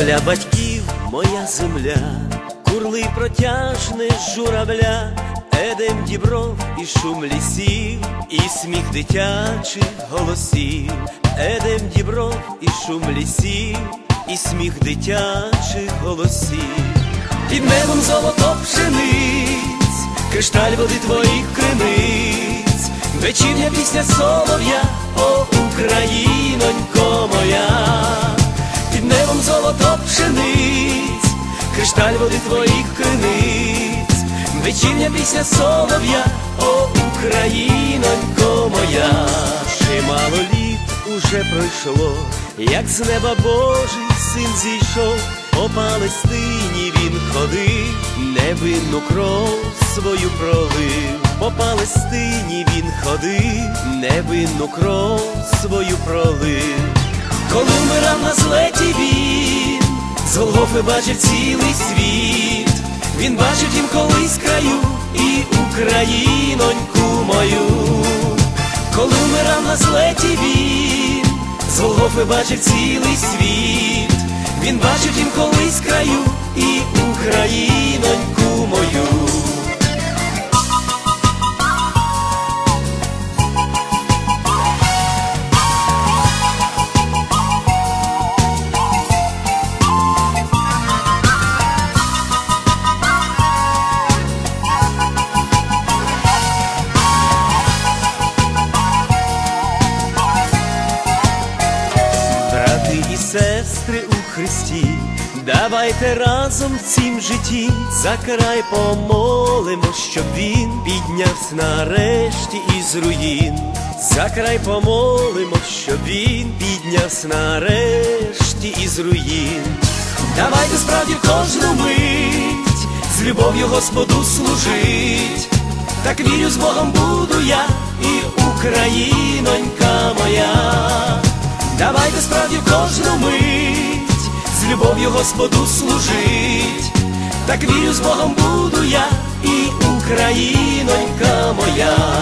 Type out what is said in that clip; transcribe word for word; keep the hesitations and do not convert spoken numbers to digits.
Земля батьків, моя земля, курли протяжне журавля, Едем дібров і шум лісів, і сміх дитячих голосів. Едем дібров і шум лісів, і сміх дитячих голосів. Під небом золото пшениць, кришталь води твоїх криниць, вечірня пісня солов'я, о Українонько моя. Під небом золото пшениць, кришталь води твоїх криниць, вечірня пісня солов'я, о Українонько моя. Чимало літ уже пройшло, як з неба Божий син зійшов, по Палестині він ходив, невинну кров свою пролив. По Палестині він ходив, невинну кров свою пролив. Коли вмирав на злеті він, з Голгофи бачив цілий світ. Він бачив тім колись краю і Україноньку мою. Коли вмирав на злеті він, з Голгофи бачив цілий світ. Він бачив тім колись краю і Україноньку мою. Сестри у Христі, давайте разом в цім житті за край помолимо, щоб він піднявся нарешті із руїн. За край помолимо, щоб він піднявся нарешті із руїн. Давайте справді кожну мить з любов'ю Господу служить. Так вірю, з Богом буду я і Українонька моя. Давайте справді кожну мить з любов'ю Господу служить. Так вірю, з Богом буду я і Українонька моя.